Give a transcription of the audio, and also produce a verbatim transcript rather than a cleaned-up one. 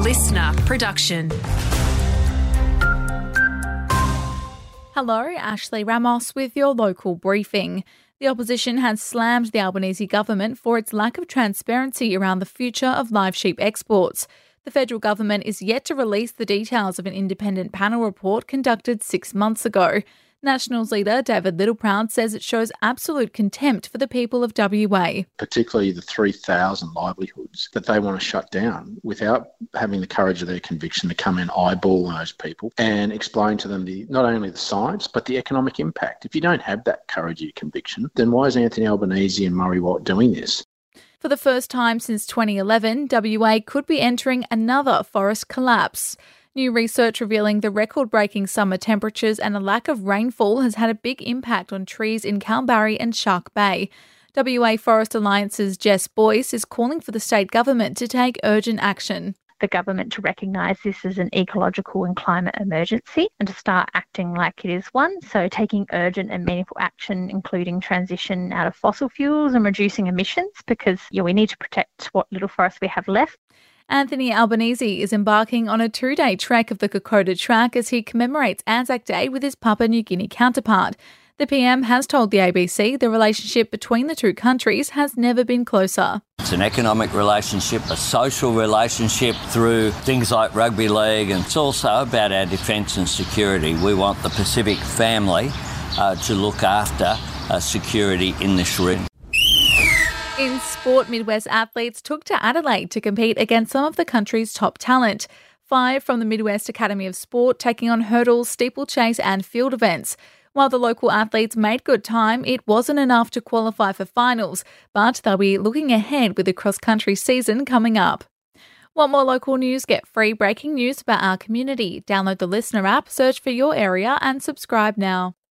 listener production. Hello, Ashley Ramos with your local briefing. The opposition has slammed the Albanese government for its lack of transparency around the future of live sheep exports. The federal government is yet to release the details of an independent panel report conducted six months ago. Nationals leader David Littleproud says it shows absolute contempt for the people of W A. Particularly the three thousand livelihoods that they want to shut down without having the courage of their conviction to come and eyeball those people and explain to them the not only the science but the economic impact. If you don't have that courage of your conviction, then why is Anthony Albanese and Murray Watt doing this? For the first time since twenty eleven, W A could be entering another forest collapse. New research revealing the record-breaking summer temperatures and a lack of rainfall has had a big impact on trees in Kalbarri and Shark Bay. W A Forest Alliance's Jess Boyce is calling for the state government to take urgent action. The government to recognise this as an ecological and climate emergency and to start acting like it is one, so taking urgent and meaningful action, including transition out of fossil fuels and reducing emissions, because yeah, we need to protect what little forest we have left. Anthony Albanese is embarking on a two-day trek of the Kokoda Track as he commemorates Anzac Day with his Papua New Guinea counterpart. The P M has told the A B C the relationship between the two countries has never been closer. It's an economic relationship, a social relationship through things like rugby league, and it's also about our defence and security. We want the Pacific family uh, to look after uh, security in this region. In sport, Midwest athletes took to Adelaide to compete against some of the country's top talent. Five from the Midwest Academy of Sport taking on hurdles, steeplechase and field events. While the local athletes made good time, it wasn't enough to qualify for finals, but they'll be looking ahead with the cross-country season coming up. Want more local news? Get free breaking news about our community. Download the Listener app, search for your area and subscribe now.